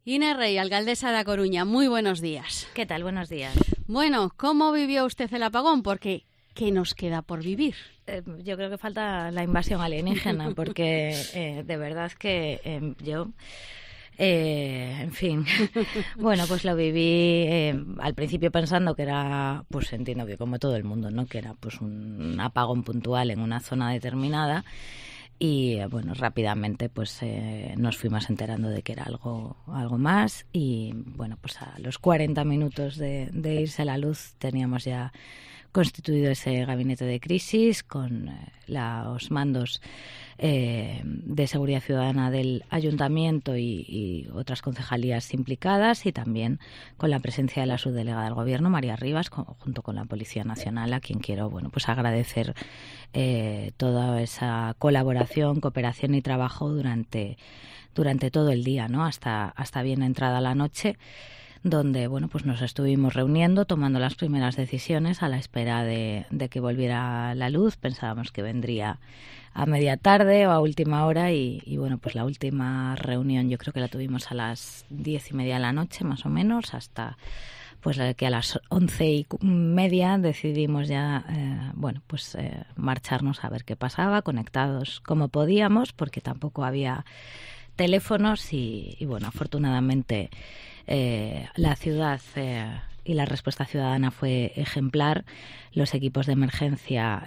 Inés Rey, alcaldesa de A Coruña, muy buenos días. ¿Qué tal? Buenos días. Bueno, ¿cómo vivió usted el apagón? Porque ¿qué nos queda por vivir? Yo creo que falta la invasión alienígena, porque de verdad que yo... en fin, bueno, pues lo viví al principio pensando que era, pues entiendo que como todo el mundo, ¿no? Que era pues un apagón puntual en una zona determinada. Y bueno, rápidamente pues nos fuimos enterando de que era algo más y bueno, pues a los 40 minutos de irse la luz teníamos ya constituido ese gabinete de crisis con los mandos de seguridad ciudadana del ayuntamiento y otras concejalías implicadas, y también con la presencia de la subdelegada del gobierno, María Rivas, junto con la Policía Nacional, a quien quiero pues agradecer toda esa colaboración, cooperación y trabajo durante todo el día, ¿no? Hasta bien entrada la noche, donde pues nos estuvimos reuniendo, tomando las primeras decisiones a la espera de que volviera la luz. Pensábamos que vendría a media tarde o a última hora y bueno, pues la última reunión yo creo que la tuvimos a las 10:30 de la noche, más o menos, hasta pues que a las 11:30 decidimos ya marcharnos a ver qué pasaba, conectados como podíamos, porque tampoco había teléfonos y bueno, afortunadamente la ciudad y la respuesta ciudadana fue ejemplar. Los equipos de emergencia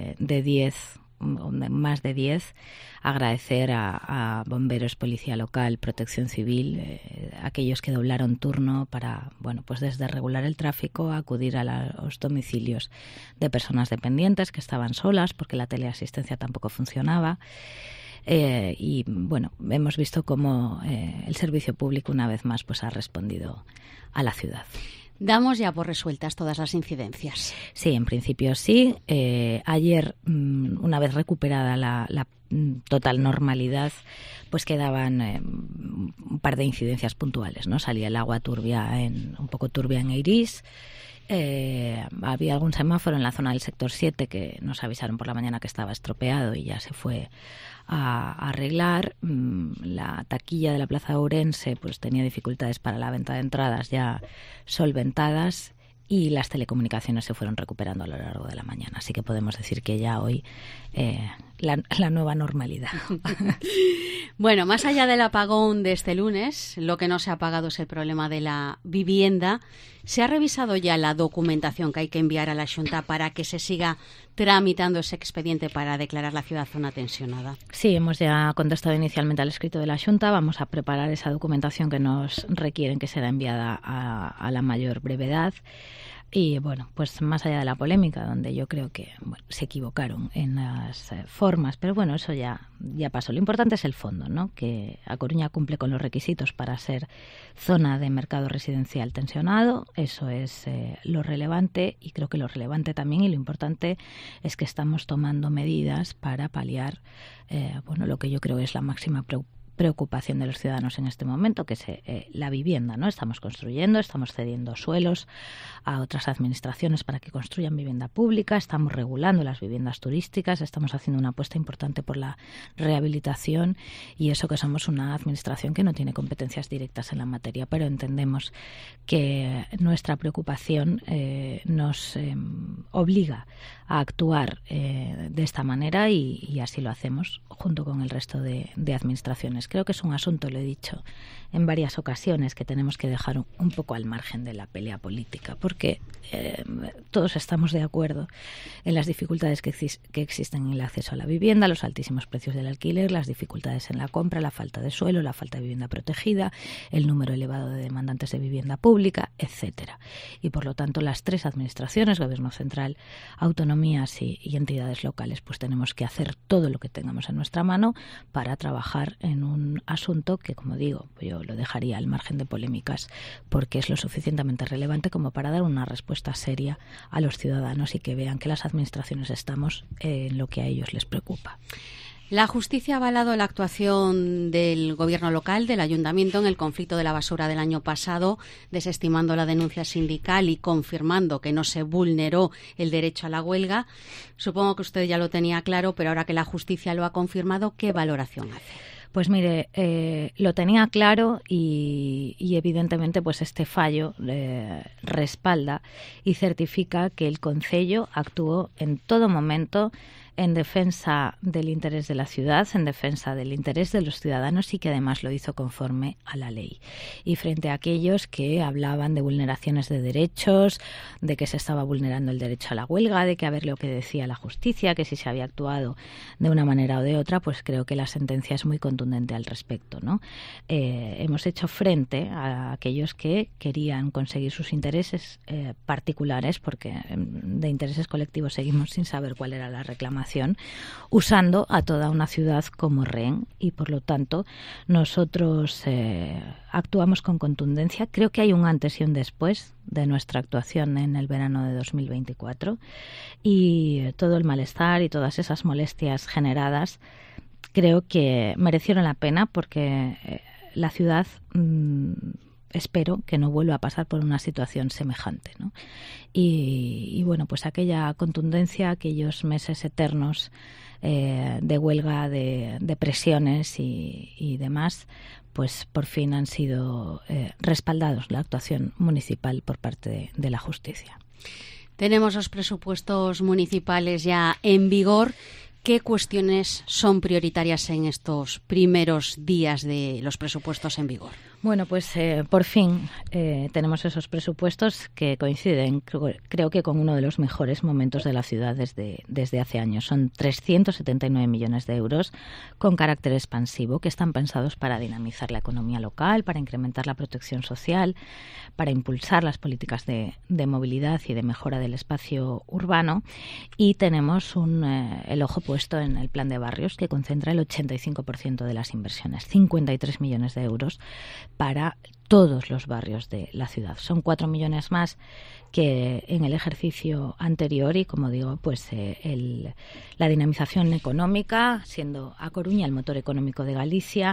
más de 10, agradecer a bomberos, policía local, protección civil, aquellos que doblaron turno para, pues desde regular el tráfico a acudir a los domicilios de personas dependientes que estaban solas porque la teleasistencia tampoco funcionaba. Y bueno, hemos visto cómo el servicio público una vez más pues ha respondido a la ciudad. Damos ya por resueltas todas las incidencias. Sí, en principio sí. Ayer, una vez recuperada la total normalidad, pues quedaban un par de incidencias puntuales, ¿no? Salía el agua un poco turbia en Eirís. Había algún semáforo en la zona del sector 7 que nos avisaron por la mañana que estaba estropeado y ya se fue a arreglar. La taquilla de la Plaza Ourense pues tenía dificultades para la venta de entradas ya solventadas y las telecomunicaciones se fueron recuperando a lo largo de la mañana. Así que podemos decir que ya hoy la nueva normalidad. Bueno, más allá del apagón de este lunes, lo que no se ha apagado es el problema de la vivienda. ¿Se ha revisado ya la documentación que hay que enviar a la Xunta para que se siga tramitando ese expediente para declarar la ciudad zona tensionada? Sí, hemos ya contestado inicialmente al escrito de la Xunta. Vamos a preparar esa documentación que nos requieren que será enviada a la mayor brevedad. Y bueno, pues más allá de la polémica, donde yo creo que se equivocaron en las formas, pero bueno, eso ya pasó. Lo importante es el fondo, ¿no? Que A Coruña cumple con los requisitos para ser zona de mercado residencial tensionado. Eso es lo relevante, y creo que lo relevante también y lo importante es que estamos tomando medidas para paliar lo que yo creo es la máxima preocupación de los ciudadanos en este momento, que es la vivienda, ¿no? Estamos construyendo, estamos cediendo suelos a otras administraciones para que construyan vivienda pública, estamos regulando las viviendas turísticas, estamos haciendo una apuesta importante por la rehabilitación, y eso que somos una administración que no tiene competencias directas en la materia, pero entendemos que nuestra preocupación nos obliga a actuar de esta manera y así lo hacemos junto con el resto de administraciones. Creo que es un asunto, lo he dicho en varias ocasiones, que tenemos que dejar un poco al margen de la pelea política, porque todos estamos de acuerdo en las dificultades que existen en el acceso a la vivienda, los altísimos precios del alquiler, las dificultades en la compra, la falta de suelo, la falta de vivienda protegida, el número elevado de demandantes de vivienda pública, etcétera. Y por lo tanto las tres administraciones, Gobierno central, autonomías y entidades locales, pues tenemos que hacer todo lo que tengamos en nuestra mano para trabajar en un asunto que, como digo, yo lo dejaría al margen de polémicas, porque es lo suficientemente relevante como para dar una respuesta seria a los ciudadanos y que vean que las administraciones estamos en lo que a ellos les preocupa. La justicia ha avalado la actuación del gobierno local, del ayuntamiento, en el conflicto de la basura del año pasado, desestimando la denuncia sindical y confirmando que no se vulneró el derecho a la huelga. Supongo que usted ya lo tenía claro, pero ahora que la justicia lo ha confirmado, ¿qué valoración hace? Pues mire, lo tenía claro y evidentemente pues este fallo respalda y certifica que el Concello actuó en todo momento en defensa del interés de la ciudad, en defensa del interés de los ciudadanos y que además lo hizo conforme a la ley. Y frente a aquellos que hablaban de vulneraciones de derechos, de que se estaba vulnerando el derecho a la huelga, de que a ver lo que decía la justicia, que si se había actuado de una manera o de otra, pues creo que la sentencia es muy contundente al respecto, ¿no? Hemos hecho frente a aquellos que querían conseguir sus intereses particulares, porque de intereses colectivos seguimos sin saber cuál era la reclamación, usando a toda una ciudad como rehén y por lo tanto nosotros actuamos con contundencia. Creo que hay un antes y un después de nuestra actuación en el verano de 2024 y todo el malestar y todas esas molestias generadas creo que merecieron la pena porque la ciudad espero que no vuelva a pasar por una situación semejante, ¿no? Y bueno, pues aquella contundencia, aquellos meses eternos de huelga, de presiones y demás, pues por fin han sido respaldados la actuación municipal por parte de la justicia. Tenemos los presupuestos municipales ya en vigor. ¿Qué cuestiones son prioritarias en estos primeros días de los presupuestos en vigor? Bueno, pues por fin tenemos esos presupuestos que coinciden, creo que con uno de los mejores momentos de la ciudad desde hace años. Son 379 millones de euros con carácter expansivo que están pensados para dinamizar la economía local, para incrementar la protección social, para impulsar las políticas de movilidad y de mejora del espacio urbano. Y tenemos el ojo puesto en el plan de barrios que concentra el 85% de las inversiones, 53 millones de euros para todos los barrios de la ciudad. Son 4 millones más que en el ejercicio anterior y, como digo, pues la dinamización económica, siendo A Coruña el motor económico de Galicia,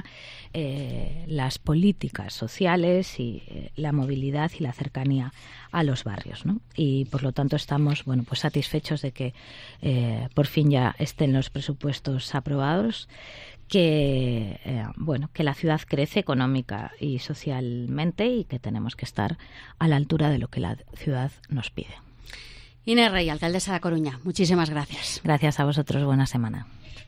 las políticas sociales y la movilidad y la cercanía a los barrios, ¿no? Y por lo tanto estamos, bueno, pues satisfechos de que por fin ya estén los presupuestos aprobados, que que la ciudad crece económica y socialmente y que tenemos que estar a la altura de lo que la ciudad nos pide. Inés Rey, alcaldesa de A Coruña, muchísimas gracias. Gracias a vosotros, buena semana.